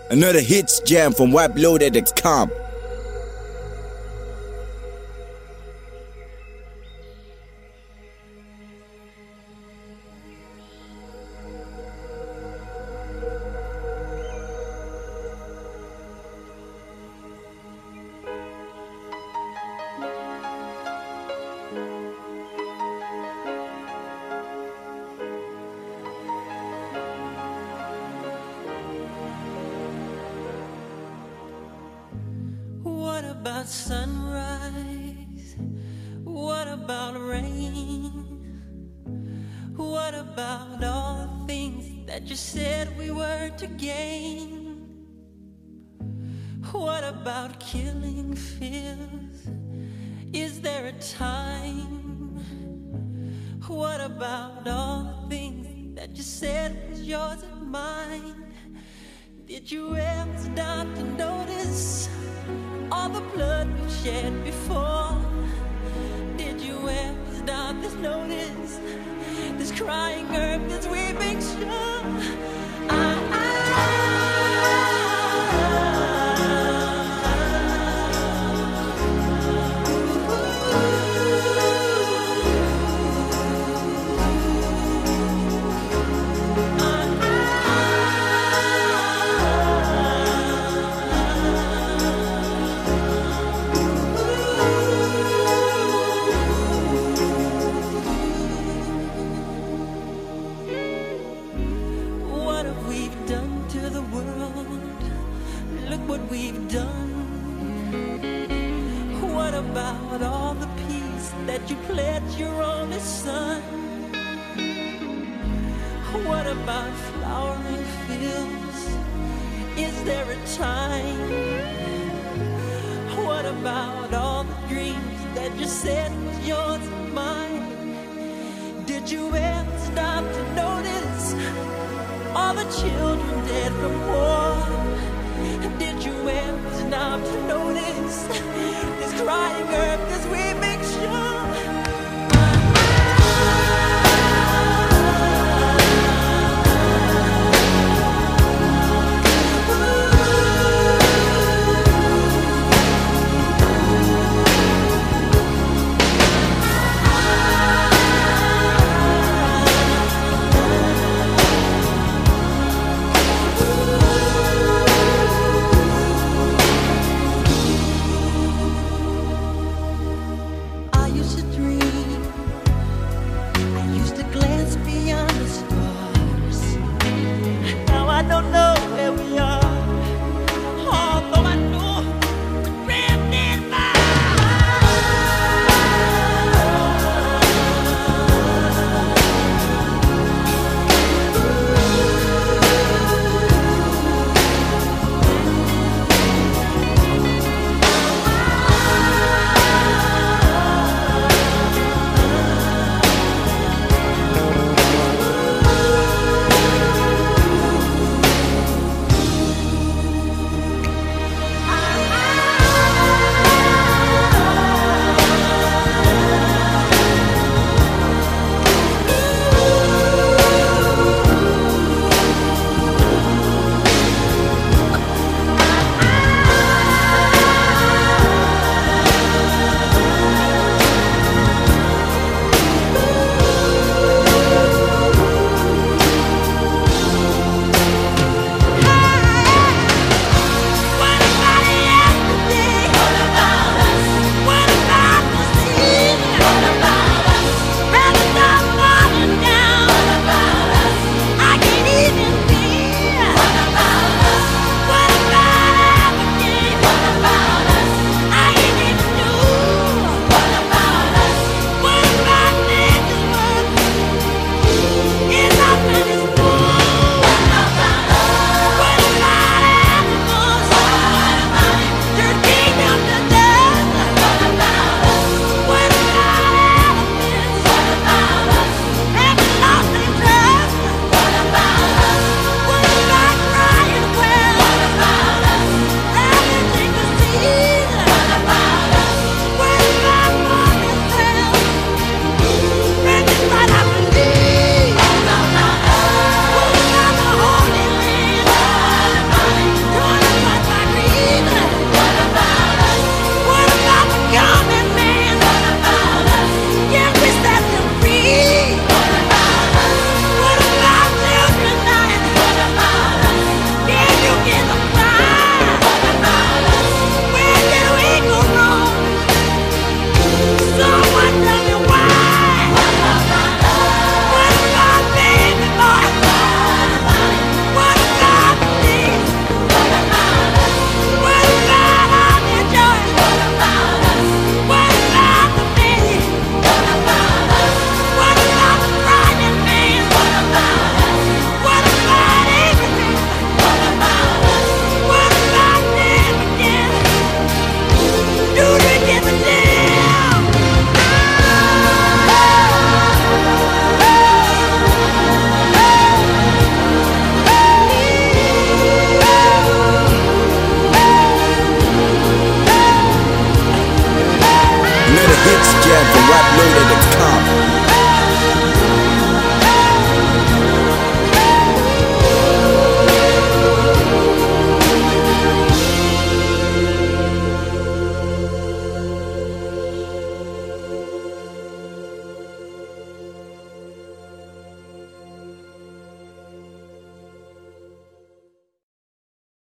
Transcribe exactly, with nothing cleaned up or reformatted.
Another hits jam from wipe loaded dot com. What about sunrise? What about rain? What about all the things that you said we were to gain? What about killing fears? Is there a time? What about all the things that you said was yours and mine? Did you ever stop to notice all the blood we've shed before? Did you ever stop to notice this crying earth, this weeping shore? I, I, what we've done. What about all the peace that you pledged your only son? What about flowering fields? Is there a time? What about all the dreams that you said was yours and mine? Did you ever stop to notice all the children dead from war?